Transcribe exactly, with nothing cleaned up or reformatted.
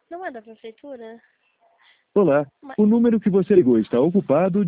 Não é da prefeitura? Olá, Mas... o número que você ligou está ocupado.